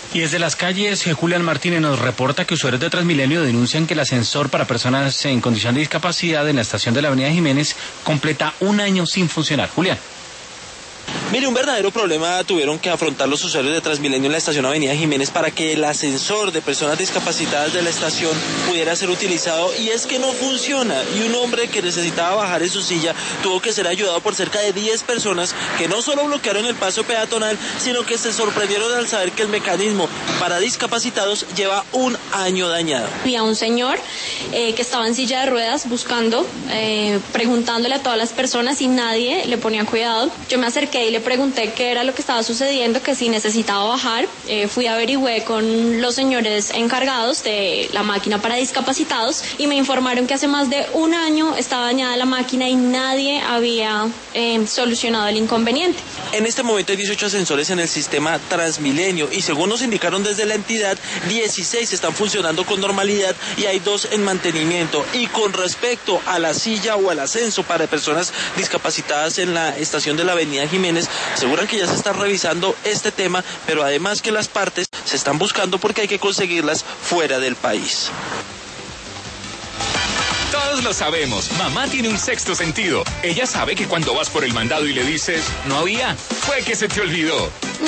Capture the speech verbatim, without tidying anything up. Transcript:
Y desde las calles, Julián Martínez nos reporta que usuarios de Transmilenio denuncian que el ascensor para personas en condición de discapacidad en la estación de la Avenida Jiménez completa un año sin funcionar. Julián. Mire, un verdadero problema tuvieron que afrontar los usuarios de Transmilenio en la estación Avenida Jiménez para que el ascensor de personas discapacitadas de la estación pudiera ser utilizado, y es que no funciona, y un hombre que necesitaba bajar en su silla tuvo que ser ayudado por cerca de diez personas que no solo bloquearon el paso peatonal, sino que se sorprendieron al saber que el mecanismo para discapacitados lleva un año dañado. Había un señor eh, que estaba en silla de ruedas buscando, eh, preguntándole a todas las personas y nadie le ponía cuidado. Yo me acerqué y le pregunté qué era lo que estaba sucediendo, que si necesitaba bajar. Eh, fui a averigüé con los señores encargados de la máquina para discapacitados y me informaron que hace más de un año estaba dañada la máquina y nadie había eh, solucionado el inconveniente. En este momento hay dieciocho ascensores en el sistema Transmilenio y según nos indicaron desde la entidad, dieciséis están funcionando con normalidad y hay dos en mantenimiento. Y con respecto a la silla o al ascenso para personas discapacitadas en la estación de la Avenida Jiménez, aseguran que ya se está revisando este tema, pero además que las partes se están buscando porque hay que conseguirlas fuera del país. Todos lo sabemos, mamá tiene un sexto sentido. Ella sabe que cuando vas por el mandado y le dices, no había, fue que se te olvidó.